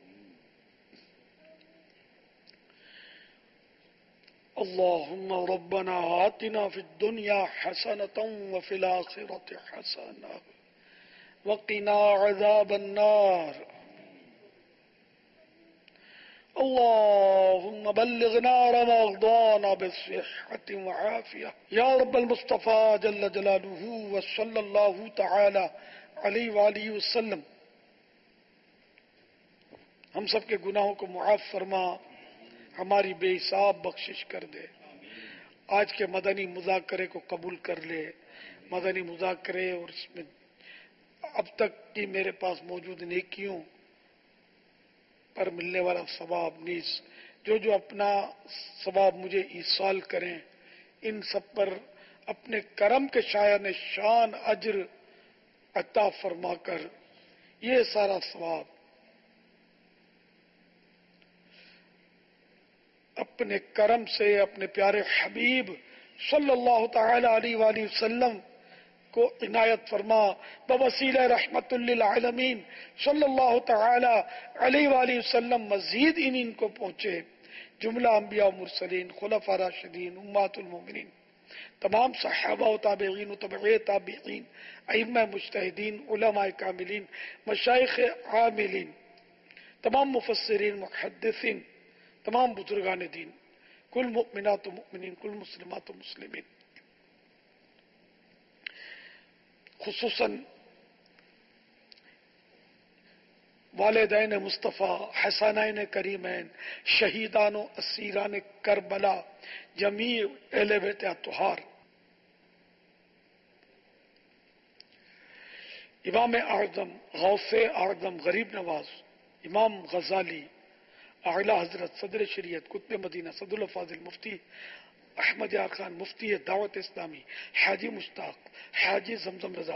اللهم ربنا آتنا في الدنيا حسنة وفي الآخرة حسنة وقنا عذاب النار. اللهم بلغنا رمضان بالصحة وعافية يا رب المصطفى جل جلاله وصلى الله تعالى عليه وآله وسلم. ہم سب کے گناہوں کو معاف فرما، ہماری بے حساب بخشش کر دے. آج کے مدنی مذاکرے کو قبول کر لے. مدنی مذاکرے اور اس میں اب تک کی میرے پاس موجود نیکیوں پر ملنے والا ثواب نیز جو اپنا ثواب مجھے ایصال کریں، ان سب پر اپنے کرم کے شایان شان اجر عطا فرما کر یہ سارا ثواب اپنے کرم سے اپنے پیارے حبیب صلی اللہ تعالی علیہ وآلہ وسلم کو عنایت فرما. بوسیلہ رحمت للعالمین صلی اللہ تعالی علیہ وآلہ وسلم مزید ان کو پہنچے. جملہ انبیاء و مرسلین، خلفاء راشدین، امہات المومنین، تمام صحابہ و تابعین و تبع تابعین، ائمہ مجتہدین، علماء کاملین، مشائخ عاملین، تمام مفسرین، محدثین، تمام بزرگان دین، کل مؤمنات و مؤمنین، کل مسلمات و مسلمین، خصوصاً والدین مصطفیٰ، حسنین کریمین، شہیدان و اسیران کربلا، جمیع اہل بیت اطہار، امام اعظم، غوث اعظم، غریب نواز، امام غزالی، اعلیٰ حضرت صدر شریعت، قطب مدینہ، صدر الفاضل، مفتی احمد یار خان، مفتی دعوت اسلامی، حاجی مشتاق، حاجی زمزم رضا،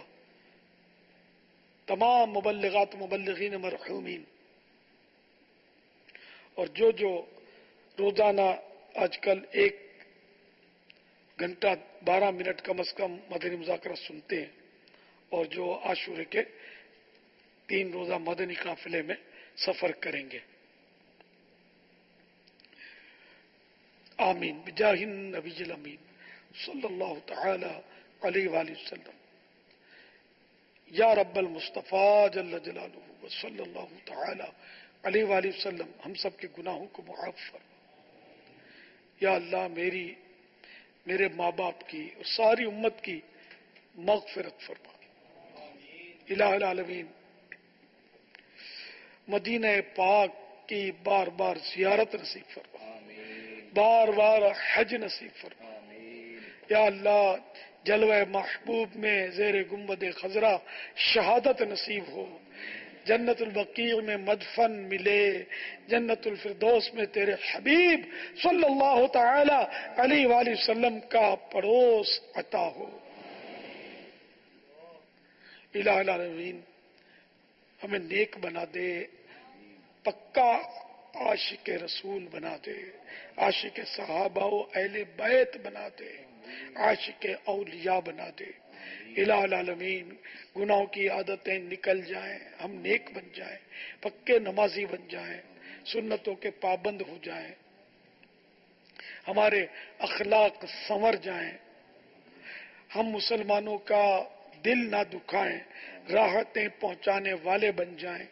تمام مبلغات و مبلغین مرحومین، اور جو روزانہ آج کل 1 گھنٹہ 12 منٹ کم از کم مدنی مذاکرہ سنتے ہیں، اور جو عاشورے کے 3 روزہ مدنی قافلے میں سفر کریں گے. آمین بجاہ النبی الامین صلی اللہ تعالی علیہ وآلہ وسلم. یا رب المصطفیٰ جل جلالہ وصلی اللہ تعالی علیہ وآلہ وسلم ہم سب کے گناہوں کو معاف فرما. یا اللہ میرے ماں باپ کی اور ساری امت کی مغفرت فرما. الہ العالمین مدینہ پاک کی بار بار زیارت نصیب فرما، بار بار حج نصیب فرما. یا اللہ جلوہ محبوب میں زیر گنبد خضرا شہادت نصیب ہو، جنت البقیع میں مدفن ملے، جنت الفردوس میں تیرے حبیب صلی اللہ تعالی علیہ وآلہ وسلم کا پڑوس عطا ہو. الہ العالمین ہمیں نیک بنا دے، پکا عاشق رسول بنا دے، عاشق صحابہ و اہل بیت بنا دے، عاشق اولیاء بنا دے۔ الہ العالمین گناہوں کی عادتیں نکل جائیں، ہم نیک بن جائیں، پکے نمازی بن جائیں، سنتوں کے پابند ہو جائیں، ہمارے اخلاق سنور جائیں، ہم مسلمانوں کا دل نہ دکھائیں، راحتیں پہنچانے والے بن جائیں۔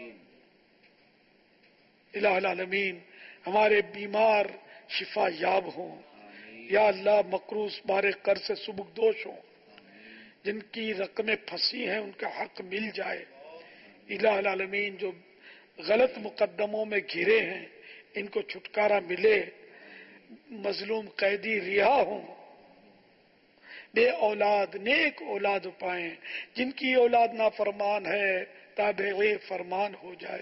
الہ العالمین ہمارے بیمار شفا یاب ہوں، یا اللہ مقروض بار قرض سے سبکدوش ہوں، جن کی رقمیں پھنسی ہیں ان کا حق مل جائے۔ الہ العالمین جو غلط مقدموں میں گھرے ہیں ان کو چھٹکارا ملے، مظلوم قیدی رہا ہوں، بے اولاد نیک اولاد پائیں، جن کی اولاد نافرمان ہے تابع فرمان ہو جائے۔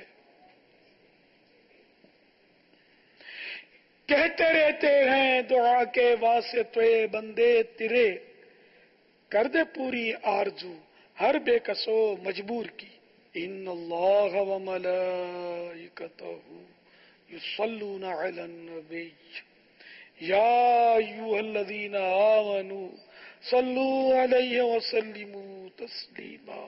کہتے رہتے ہیں دعا کے واسطے بندے تیرے، کر دے پوری آرزو ہر بے کسو مجبور کی۔ ان اللہ و ملائکتہ یصلون علی النبی یا ایھا الذین آمنوا صلوا علیہ وسلموا تسلیما۔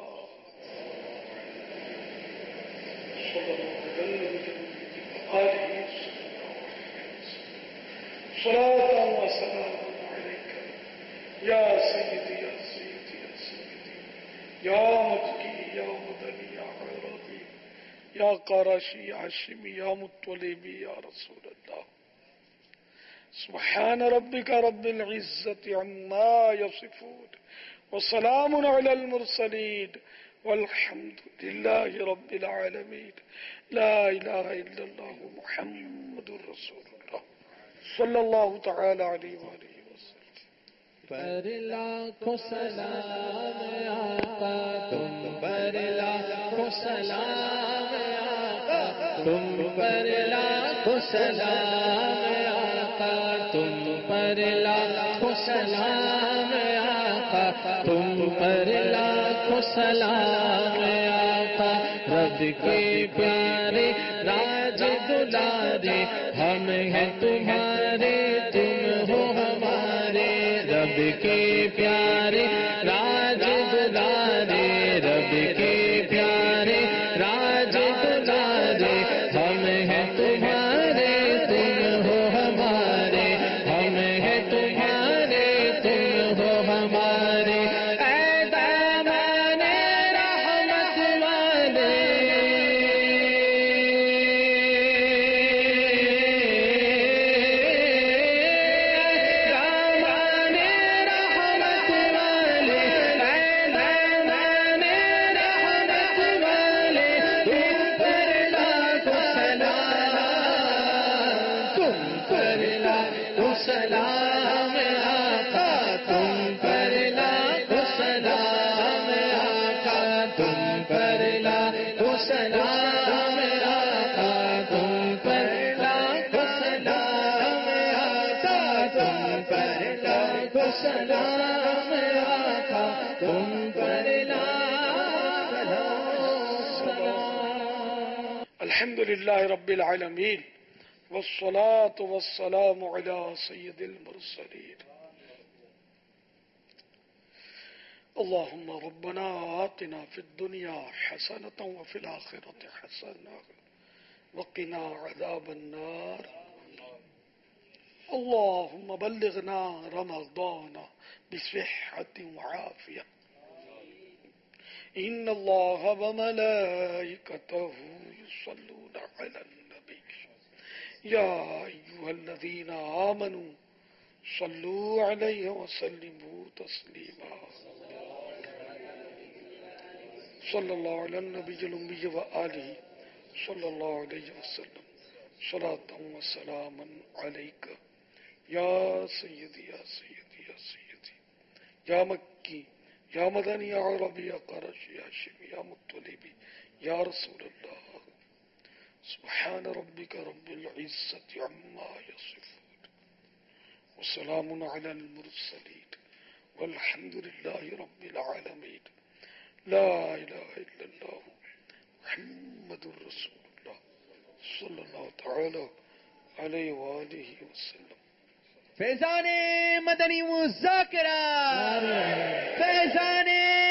صلاة وسلام علیک یا سیدی یا سیدی یا سیدی یا مکی یا مدنی یا عربی یا قرشی یا ہاشمی یا مطلبی یا رسول اللہ۔ سبحان ربک رب العزت عما یصفون وسلام علی المرسلین والحمد للہ رب العالمین۔ لا الہ الا اللہ محمد رسول اللہ صلی اللہ تعالی علیہ وآلہ وسلم۔ پر لاکھوں سلام آقا تم پر لاکھوں سلام آقا تم پر لاکھوں سلام آقا تم پر لاکھوں سلام آقا تم پر لاکھوں سلام آقا۔ رب کے پیارے راج دلارے ہم ہیں تمہارے تم ہو ہمارے۔ رب کے پیارے راج دلارے رب کے پیارے راج دلارے ہم ہیں تمہارے تم ہو ہمارے، ہم ہیں تمہارے تم ہو ہمارے۔ اے دامان رحمت والے سلام آقا تم پر لاکھوں سلام آقا تم پر لاکھوں سلام آقا تم پر لاکھوں سلام آقا تم پر لاکھوں سلام آقا تم پر لاکھوں سلام۔ الحمد للہ رب العالمین والصلاة والسلام على سید المرسلین۔ اللهم ربنا آتنا في الدنيا حسنة وفي الآخرة حسنة وقنا عذاب النار۔ اللهم بلغنا رمضان بصحة وعافية۔ إن الله وملائكته يصلون على النبي يا أيها الذين آمنوا صلوا عليه وسلموا تسليما۔ صلى الله على النبي الأمي وآله صلى الله عليه وسلم صلاة وسلاما عليك يا سيدي يا سيدي يا سيدي يا مكي يا مدني يا عربي يا قرشي يا هاشمي يا مطلبي يا رسول الله۔ سبحان ربك رب العزة عما يصفون وسلام على المرسلين والحمد لله رب العالمين۔ لا إله إلا الله محمد رسول الله صلی اللہ تعالی علیہ وآلہ وسلم. فیضان مدنی مذاکرہ، فیضان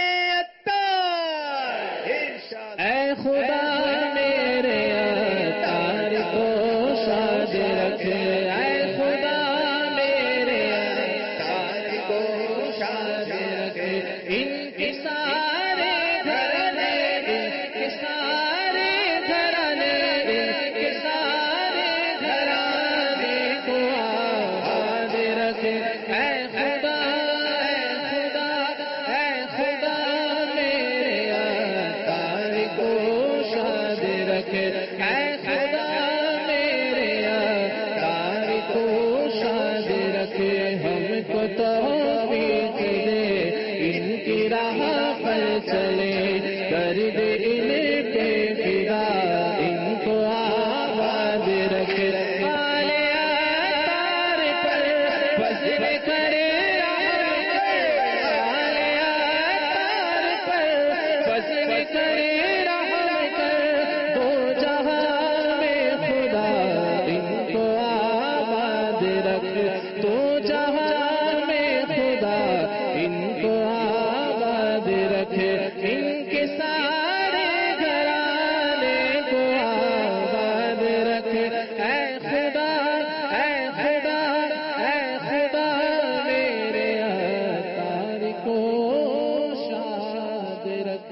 عطار. اے خدا میرے عطار کو شاد رکھ، اے خدا میرے عطار کو شاد رکھ. ان کے سارے گھرانے، ان کے سارے گھرانے، ان کے سارے گھرانے کو آباد رکھ. اے خدا، اے خدا، اے خدا میرے عطار کو شاد رکھ. اے خدا میرے عطار کو شاد رکھ. ہم کو توفیق دے ان کی راہ پر چلے، کر دے ان پہ فدا، ان کو آباد رکھ. آل عطار پر فضل کرے رحم کر، آل عطار پر فضل کرے رحم کر. دو جہاں میں خدا ان کو آباد رکھ، دو جہاں میں خدا ان کو آباد رکھ. ان کے سارے گھرانے کو آباد رکھ. اے خدا، اے خدا، اے خدا میرے عطار کو شاد رکھ.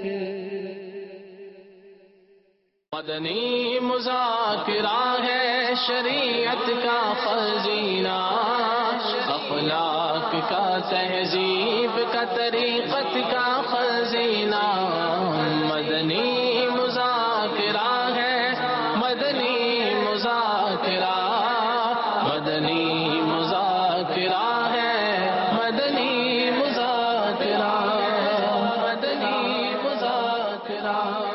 مدنی مذاکرہ ہے شریعت کا خزینہ، اخلاق کا، تہذیب کا، طریقت کا خزینہ. مدنی مذاکرہ ہے، مدنی مذاکرہ، مدنی مذاکرہ ہے، مدنی مذاکرہ، مدنی مذاکرہ.